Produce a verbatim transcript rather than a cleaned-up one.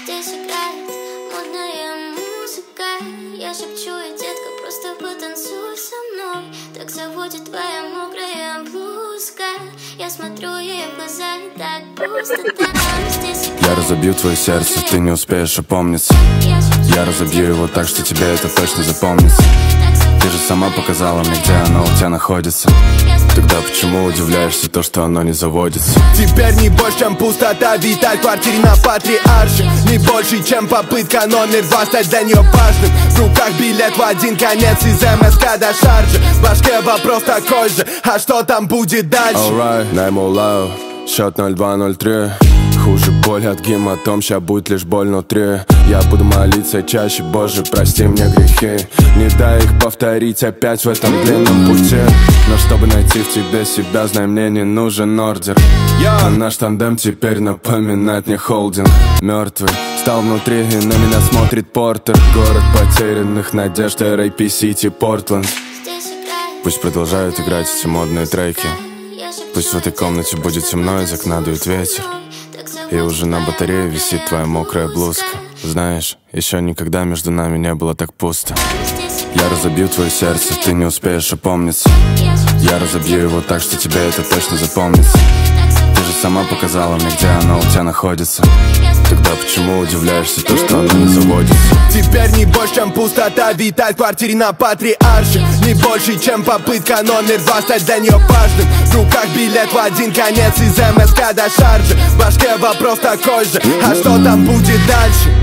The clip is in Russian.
Здесь играет модная музыка. Я шепчу, и детка, просто потанцуй со мной. Так заводит твоя мокрая блузка. Я смотрю ей в глаза, и так пусто там. Здесь играет... Я разобью твое сердце, ты не успеешь опомниться. Я разобью его так, что тебе это точно запомнится. Ты же сама показала мне, где оно у тебя находится. Тогда почему удивляешься то, что оно не заводится? Теперь не больше, чем пустота витает в квартире на Патриарше. Не больше, чем попытка номер два стать для нее важным. В руках билет в один конец из МСК до Шарджи. В башке вопрос такой же, а что там будет дальше? Alright, наймо лау, счет ноль два ноль три. Хуже боль от гематом, ща будет лишь боль внутри. Я буду молиться чаще, Боже, прости мне грехи. Не дай их повторить опять в этом длинном пути. Но чтобы найти в тебе себя, знай, мне не нужен ордер. А наш тандем теперь напоминает мне холдинг. Мертвый стал внутри, и на меня смотрит Портер. Город потерянных надежд, эр эй пи Сити, Портленд. Пусть продолжают играть эти модные треки. Пусть в этой комнате будет темно, из окна дует ветер. И уже на батарее висит твоя мокрая блузка. Знаешь, еще никогда между нами не было так пусто. Я разобью твое сердце, ты не успеешь опомниться. Я разобью его так, что тебе это точно запомнится. Ты же сама показала мне, где оно у тебя находится. Тогда почему удивляешься то, что оно не заводится? Теперь не больше, чем пустота витает в квартире на Патриарше. Не больше, чем попытка номер два стать для нее важным. В руках билет в один конец из МСК до Шарджи. В башке вопрос такой же, а что там будет дальше?